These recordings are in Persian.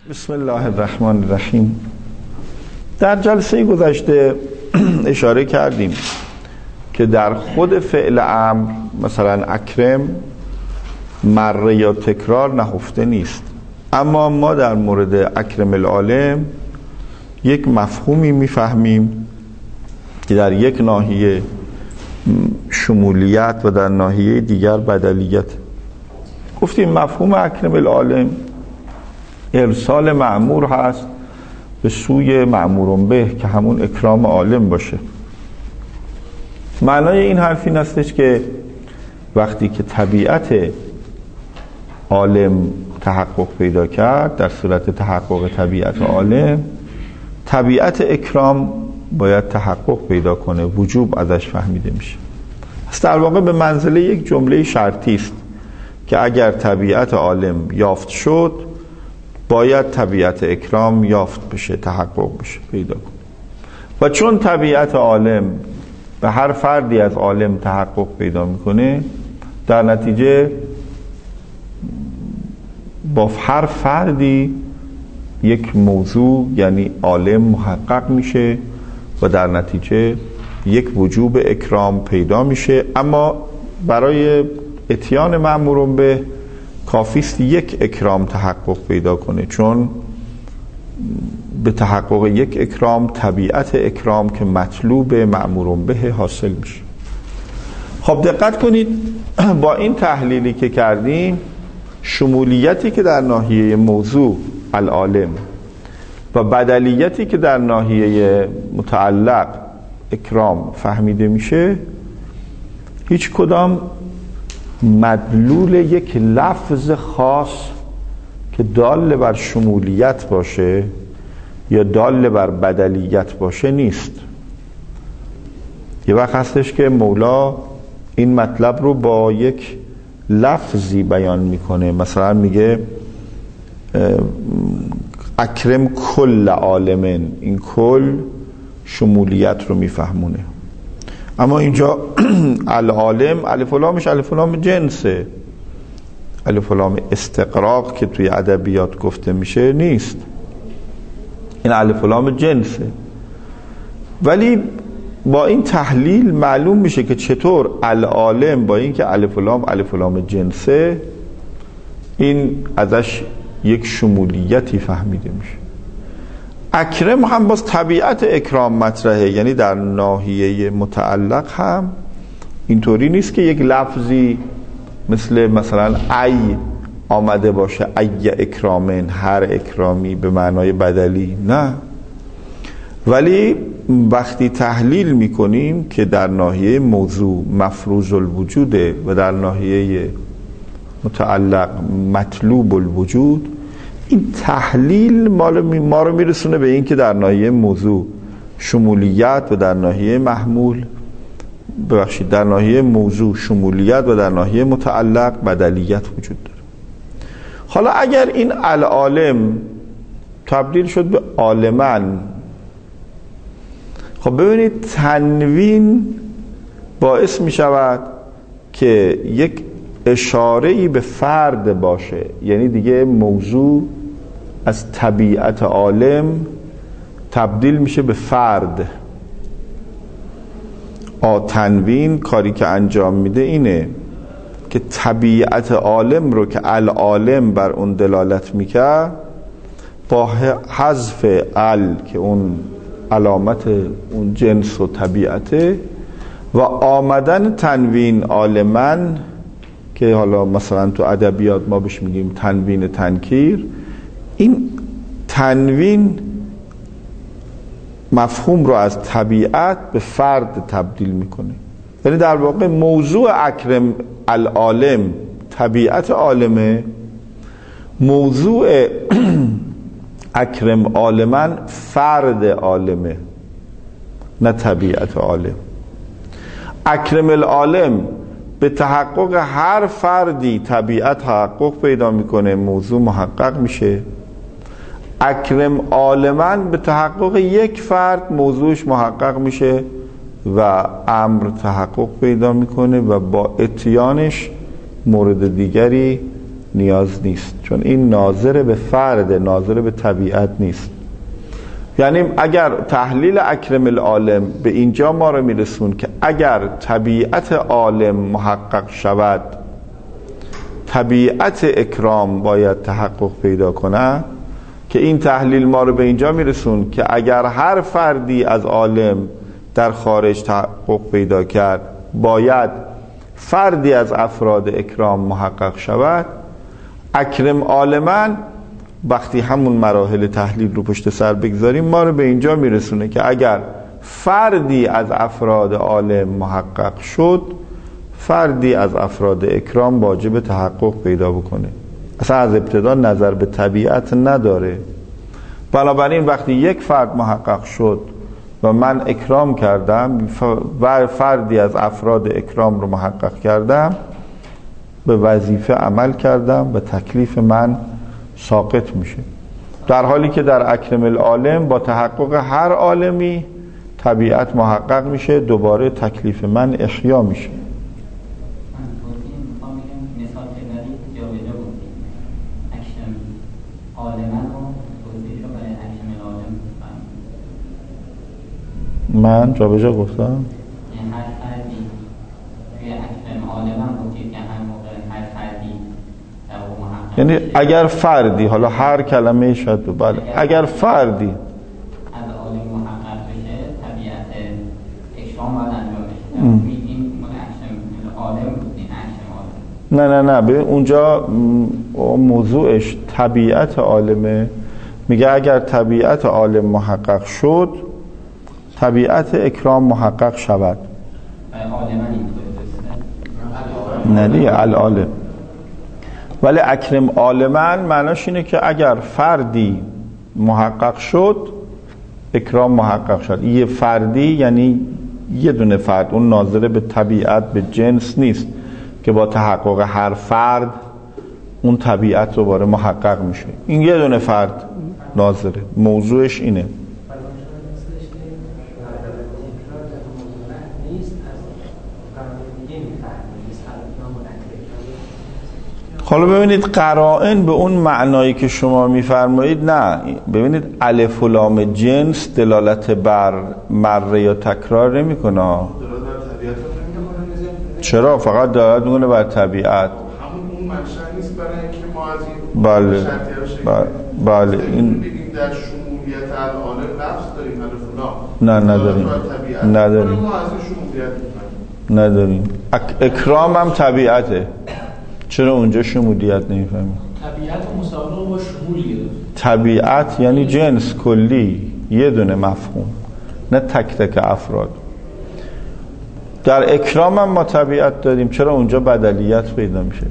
بسم الله الرحمن الرحیم. در جلسه گذشته اشاره کردیم که در خود فعل امر مثلا اکرم مره یا تکرار نهفته نیست، اما ما در مورد اکرم العالم یک مفهومی میفهمیم که در یک ناحیه شمولیت و در ناحیه دیگر بدلیت. گفتیم مفهوم اکرم العالم ارسال مأمور هست به سوی مأمور به که همون اکرام عالم باشه. معنای این حرف این استش که وقتی که طبیعت عالم تحقق پیدا کرد، در صورت تحقق طبیعت عالم، طبیعت اکرام باید تحقق پیدا کنه، وجوب ازش فهمیده میشه. پس در واقع به منزله یک جمله شرطی است که اگر طبیعت عالم یافت شد باید طبیعت اکرام یافت بشه، تحقق بشه، پیدا کنه. و چون طبیعت عالم به هر فردی از عالم تحقق پیدا میکنه، در نتیجه با هر فردی یک موضوع یعنی عالم محقق میشه و در نتیجه یک وجوب اکرام پیدا میشه. اما برای اتیان مأمور به کافیست یک اکرام تحقق پیدا کنه، چون به تحقق یک اکرام طبیعت اکرام که مطلوب مأمور به حاصل میشه. خب دقت کنید، با این تحلیلی که کردیم، شمولیتی که در ناحیه موضوع العالم و بدلیتی که در ناحیه متعلق اکرام فهمیده میشه، هیچ کدام مدلول یک لفظ خاص که دال بر شمولیت باشه یا دال بر بدلیت باشه نیست. یه وقت هستش که مولا این مطلب رو با یک لفظی بیان میکنه، مثلا میگه اکرم کل عالمن، این کل شمولیت رو میفهمونه. اما اینجا العالم الف و لامش الف و لام جنسه، الف و لام استقراق که توی ادبیات گفته میشه نیست، این الف و لام جنسه. ولی با این تحلیل معلوم میشه که چطور العالم با این که الف و لام جنسه، این ازش یک شمولیتی فهمیده میشه. اکرم هم باز طبیعت اکرام مطرحه، یعنی در ناحیه متعلق هم اینطوری نیست که یک لفظی مثلا ای آمده باشه، ای اکرامن، هر اکرامی به معنای بدلی، نه. ولی وقتی تحلیل میکنیم که در ناحیه موضوع مفروض الوجوده و در ناحیه متعلق مطلوب الوجود، این تحلیل ما رو میرسونه به این که در ناحیه موضوع شمولیت و در ناحیه در ناحیه موضوع شمولیت و در ناحیه متعلق بدلیت وجود داره. حالا اگر این العالم تبدیل شد به عالمن، خب ببینید تنوین باعث می شود که یک اشاره‌ای به فرد باشه، یعنی دیگه موضوع از طبیعت عالم تبدیل میشه به فرد. تنوین کاری که انجام میده اینه که طبیعت عالم رو که العالم بر اون دلالت میکرد، با حذف ال که اون علامت اون جنس و طبیعته و آمدن تنوین عالمن که حالا مثلا تو ادبیات ما بهش میگیم تنوین تنکیر، این تنوین مفهوم رو از طبیعت به فرد تبدیل میکنه. یعنی در واقع موضوع اکرم العالم طبیعت عالمه، موضوع اکرم عالمن فرد عالمه، نه طبیعت عالم. اکرم العالم به تحقق هر فردی طبیعت تحقق پیدا میکنه، موضوع محقق میشه. اکرم عالمن به تحقق یک فرد موضوعش محقق میشه و امر تحقق پیدا میکنه و با اتیانش مورد دیگری نیاز نیست، چون این ناظر به فرد، ناظر به طبیعت نیست. یعنی اگر تحلیل اکرم العالم به اینجا ما رو میرسون که اگر طبیعت عالم محقق شود، طبیعت اکرام باید تحقق پیدا کنه، که این تحلیل ما رو به اینجا میرسون که اگر هر فردی از عالم در خارج تحقق پیدا کرد، باید فردی از افراد اکرام محقق شود. اکرم عالماً وقتی همون مراحل تحلیل رو پشت سر بگذاریم ما رو به اینجا میرسونه که اگر فردی از افراد عالم محقق شد، فردی از افراد اکرام واجب تحقق پیدا بکنه. اصلا از ابتدا نظر به طبیعت نداره. بنابراین وقتی یک فرد محقق شد و من اکرام کردم و فردی از افراد اکرام رو محقق کردم، به وظیفه عمل کردم و تکلیف من ساقط میشه، در حالی که در اکرم العالم با تحقق هر عالمی طبیعت محقق میشه، دوباره تکلیف من احیا میشه. من جا به جا گفتم یعنی اگر فردی، حالا هر کلمه شد بله، اگر فردی از عالم محقق بشه طبیعت اکرام باید انجام بشه. این اکشن عالم بود، این اکشن عالم. نه به اونجا موضوعش طبیعت عالمه. میگه اگر طبیعت عالم محقق شد، طبیعت اکرام محقق شود. نه دیگه العالم. ولی اکرم عالماً معناش اینه که اگر فردی محقق شد، اکرام محقق شد. یه فردی یعنی یه دونه فرد، اون ناظر به طبیعت، به جنس نیست که با تحقق هر فرد اون طبیعت دوباره محقق میشه. این یه دونه فرد ناظره، موضوعش اینه. حالا ببینید قرائن به اون معنایی که شما میفرمایید نه. ببینید الف و لام جنس دلالت بر مره یا تکرار نمیکنه. چرا؟ فقط دلالت میکنه بر طبیعت. همون اون منشأ نیست برای اینکه ما از این بله این بگیم در شمولیت العالم لفظ داریم الف و نه لام. نداریم. ما از این شمولیت نداریم. اکرام هم طبیعته. چرا اونجا شمولیت نمیفهمید؟ طبیعت مساوی با شمول گرفت. طبیعت یعنی جنس کلی، یه دونه مفهوم، نه تک تک افراد. در اکرام هم ما طبیعت داریم، چرا اونجا بدلیت پیدا میشه؟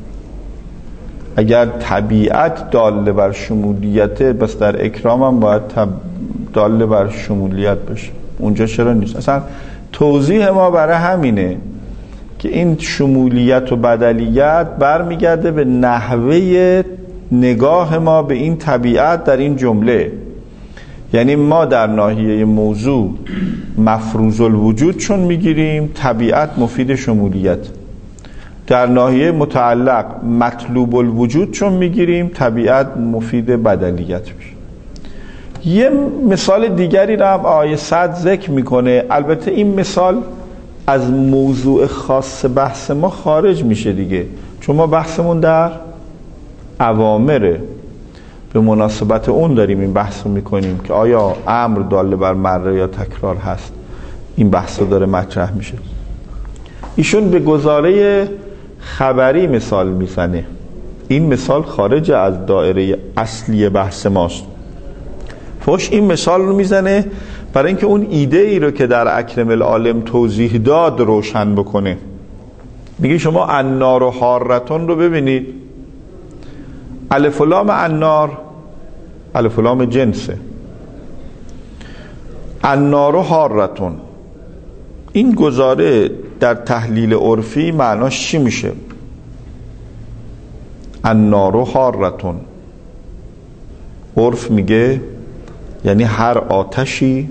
اگر طبیعت داله بر شمولیته، بس در اکرام هم باید داله بر شمولیت بشه. اونجا چرا نیست؟ اصلا توضیح ما برای همینه که این شمولیت و بدلیت برمیگرده به نحوه نگاه ما به این طبیعت در این جمله. یعنی ما در ناحیه موضوع مفروض الوجود چون میگیریم، طبیعت مفید شمولیت. در ناحیه متعلق مطلوب الوجود چون میگیریم، طبیعت مفید بدلیت میشه. یه مثال دیگری رو هم آیه 100 ذکر میکنه. البته این مثال از موضوع خاص بحث ما خارج میشه دیگه، چون ما بحثمون در اوامره، به مناسبت اون داریم این بحث رو میکنیم که آیا امر داله بر مره یا تکرار هست. این بحث رو داره مطرح میشه. ایشون به گزاره خبری مثال میزنه. این مثال خارج از دایره اصلی بحث ماست. فوش این مثال رو میزنه برای اینکه اون ایده ای رو که در اکرم العالم توضیح داد روشن بکنه. میگه شما النار و حارتون رو ببینید. الف و لام النار الف و لام جنسه. النار و حارتون، این گزاره در تحلیل عرفی معناش چی میشه؟ النار و حارتون، عرف میگه یعنی هر آتشی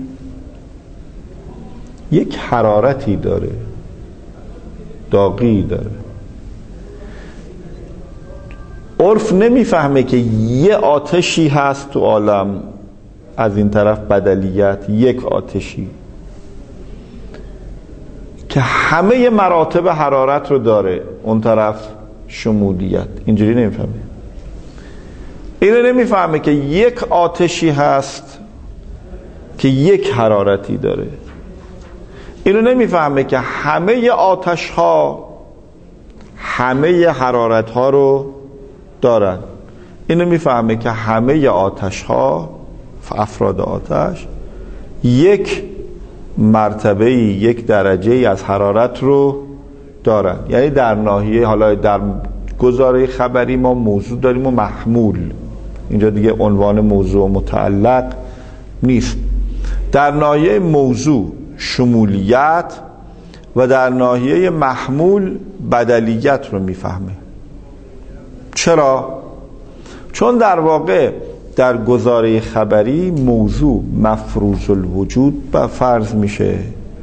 یک حرارتی داره، داغی داره. عرف نمیفهمه که یه آتشی هست تو عالم، از این طرف بدلیت یک آتشی که همه مراتب حرارت رو داره، اون طرف شمولیت. اینجوری نمیفهمه. اینو نمیفهمه که یک آتشی هست که یک حرارتی داره. اینو نمیفهمه که همه آتش ها همه حرارت ها رو دارن. اینو میفهمه که همه آتش ها، افراد آتش، یک مرتبه، یک درجه از حرارت رو دارن. یعنی در ناحیه، حالا در گزاره خبری ما موضوع داریم و محمول، اینجا دیگه عنوان موضوع متعلق نیست. در ناحیه موضوع شمولیت و در ناحیه محمول بدلیت رو میفهمه. چرا؟ چون در واقع در گزاره خبری موضوع مفروض الوجود به فرض میشه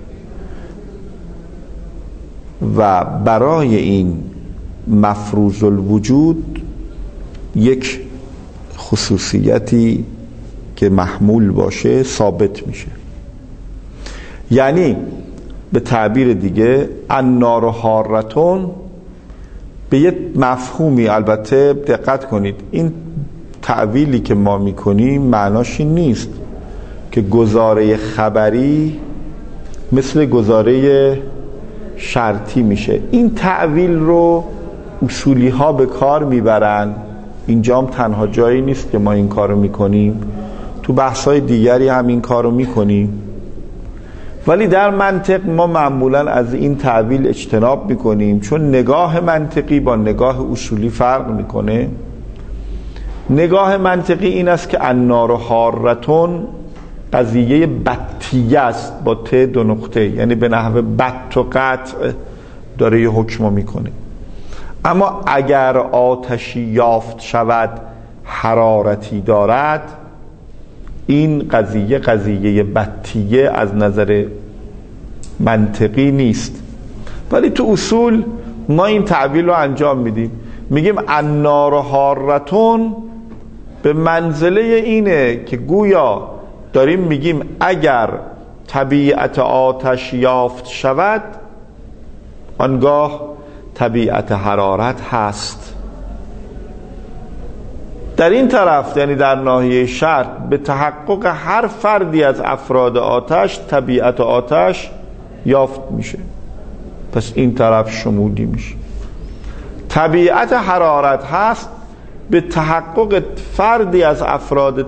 و برای این مفروض الوجود یک خصوصیتی که محمول باشه ثابت میشه. یعنی به تعبیر دیگه النار حارتون به یک مفهومی، البته دقت کنید این تعبیری که ما میکنیم معناش این نیست که گزاره خبری مثل گزاره شرطی میشه. این تعبیر رو اصولی ها به کار میبرن. اینجا هم تنها جایی نیست که ما این کارو میکنیم، تو بحث‌های دیگری هم این کارو میکنیم، ولی در منطق ما معمولا از این تعبیر اجتناب میکنیم، چون نگاه منطقی با نگاه اصولی فرق میکنه. نگاه منطقی این است که النار حارتون قضیه بطیه است، با ت دو نقطه، یعنی به نحو بط و قطع داره یه حکم میکنه. اما اگر آتشی یافت شود حرارتی دارد، این قضیه بطیه از نظر منطقی نیست، ولی تو اصول ما این تعبیر رو انجام میدیم. میگیم النار حارتون به منزله اینه که گویا داریم میگیم اگر طبیعت آتش یافت شود آنگاه طبیعت حرارت هست. در این طرف، یعنی در ناحیه شرط، به تحقق هر فردی از افراد آتش طبیعت آتش یافت میشه، پس این طرف شمولی میشه. طبیعت حرارت هست، به تحقق فردی از افراد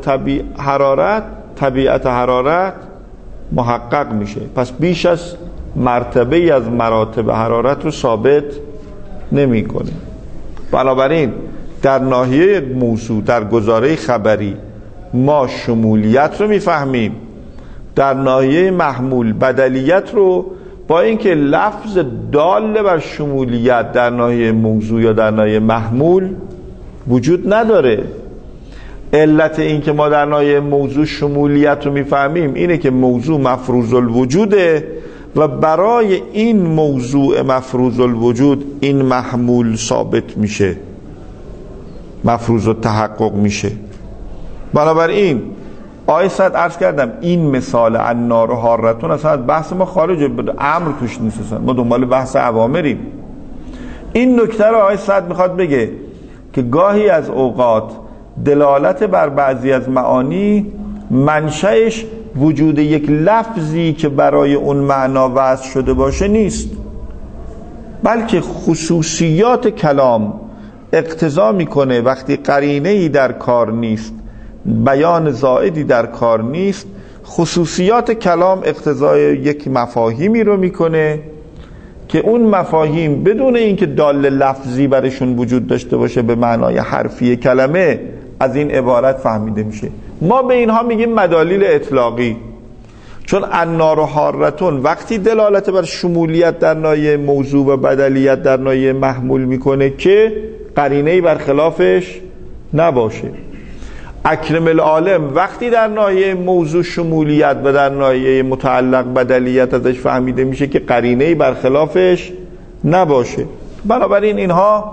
طبیعت حرارت محقق میشه، پس بیش از مرتبه از مراتب حرارت رو ثابت نمی کنه. بنابراین در ناحیه موضوع، در گزاره خبری ما شمولیت رو میفهمیم، در ناحیه محمول بدلیت رو، با اینکه لفظ دال بر شمولیت در ناحیه موضوع یا در ناحیه محمول وجود نداره. علت این که ما در ناحیه موضوع شمولیت رو میفهمیم اینه که موضوع مفروض الوجوده و برای این موضوع مفروض الوجود این محمول ثابت میشه، مفروض التحقق میشه. بنابراین آیه صد عرض کردم این مثال النار حارتون اصلا بحث ما خارجه، امر توش نیست، ما دنبال بحث اوامریم. این نکته رو آیه صد میخواد بگه که گاهی از اوقات دلالت بر بعضی از معانی منشأش وجود یک لفظی که برای اون معنا وضع شده باشه نیست، بلکه خصوصیات کلام اقتضا میکنه وقتی قرینه‌ای در کار نیست، بیان زائدی در کار نیست، خصوصیات کلام اقتضای یک مفاهیمی رو میکنه که اون مفاهیم بدون اینکه دال لفظی برشون وجود داشته باشه به معنای حرفی کلمه از این عبارت فهمیده میشه. ما به اینها میگیم مدالیل اطلاقی، چون النار حارتون وقتی دلالت بر شمولیت در ناحیه موضوع و بدلیت در ناحیه محمول میکنه که قرینه‌ای برخلافش نباشه. اکرم العالم وقتی در ناحیه موضوع شمولیت و در ناحیه متعلق بدلیت ازش فهمیده میشه که قرینه‌ای برخلافش نباشه. بنابراین اینها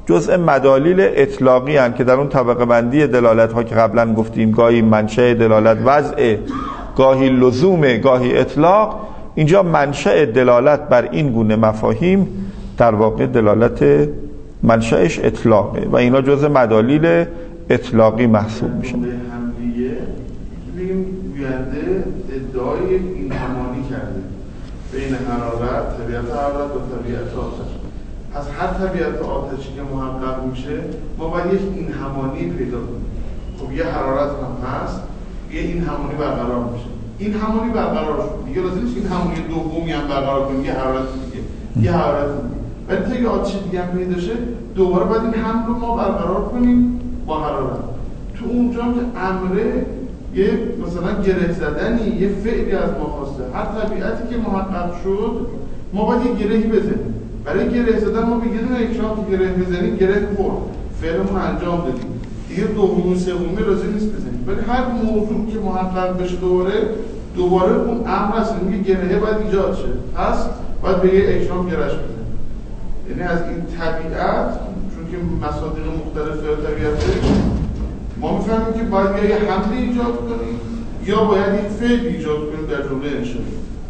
جزء مدالیل اطلاقی هستند که در اون طبقه بندی دلالت ها که قبلا گفتیم گاهی منشأ دلالت وضع، گاهی لزوم، گاهی اطلاق، اینجا منشأ دلالت بر این گونه مفاهیم در واقع دلالت منشأش اطلاقه و اینا جزء مدالیل اطلاقی محسوب میشن. بگیم گوینده ادعای این همانی کرده بین حرارت، طبیعت حرارت و طبیعت آتش. پس هر طبیعت آتشی که محقق میشه ما باید یک این همانی پیدا کنیم. خب یه حرارت هم هست، یه این همانی برقرار میشه. این همانی برقرار شد دیگه لازم نیست این همانی دومی هم برقرار کنیم، یه حرارت دیگه، یه حرارت دیگه. ولی تا یه آتش دیگه هم پیدا شه دوباره باید این هم رو ما برقرار کنیم با حرارت. تو اونجا که امره یه مثلا گره زدنی، یه فعلی از ما خواسته. هر طبیعتی که محقق شد ما باید یه گرهی بزنیم. برای گره زدن ما به یه دونه اکشاف که گره بزنیم، گره خورد، فعلمون انجام دادیم. دیگه دومی سومی لازم نیست بزنیم. ولی هر موضوع که محقق بشه دوباره اون امر هست میگه گرهه باید ایجاد شه. پس باید به یه اکشاف گرهش بزنیم. یعنی از این طبیعت، چون که مصادیق مختلف طبیعته، ما میفهمیم که باید یا یه حمله ایجاد کنیم یا باید یک فعل ایجاد کنیم در جمله انشایی.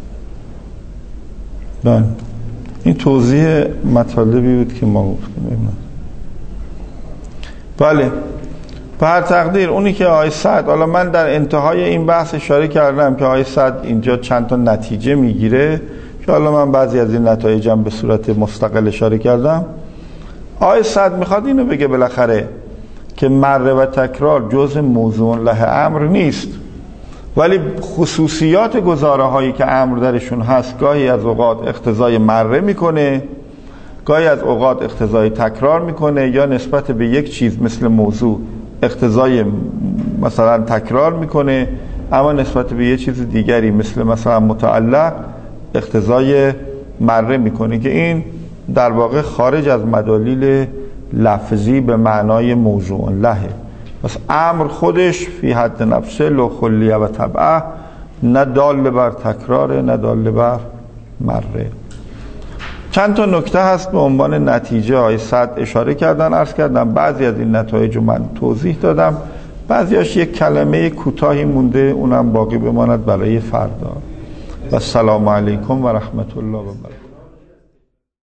بله، این توضیح مطالبی بود که ما گفتیم. بله، به هر تقدیر اونی که آقای سعد، حالا من در انتهای این بحث اشاره کردم که آقای سعد اینجا چند تا نتیجه میگیره که حالا من بعضی از این نتایجم به صورت مستقل اشاره کردم. آقای سعد میخواد اینو بگه بالاخره که مره و تکرار جزء موضوع له امر نیست، ولی خصوصیات گزاره هایی که امر درشون هست گاهی از اوقات اقتضای مره میکنه، گاهی از اوقات اقتضای تکرار میکنه، یا نسبت به یک چیز مثل موضوع اقتضای مثلا تکرار میکنه، اما نسبت به یک چیز دیگری مثل مثلا متعلق اقتضای مره میکنه، که این در واقع خارج از مدالیل لفظی به معنای موضوع لهه. پس امر خودش فی حد نفسه لو خلیه و طبعه، نه دال بر تکراره نه دال بر مره. چند تا نکته هست به عنوان نتیجه های سعد اشاره کردن، عرض کردم بعضی از این نتایج رو من توضیح دادم، بعضیاش یک کلمه کوتاهی مونده، اونم باقی بماند برای فردا. و السلام علیکم و رحمت الله و برکاته.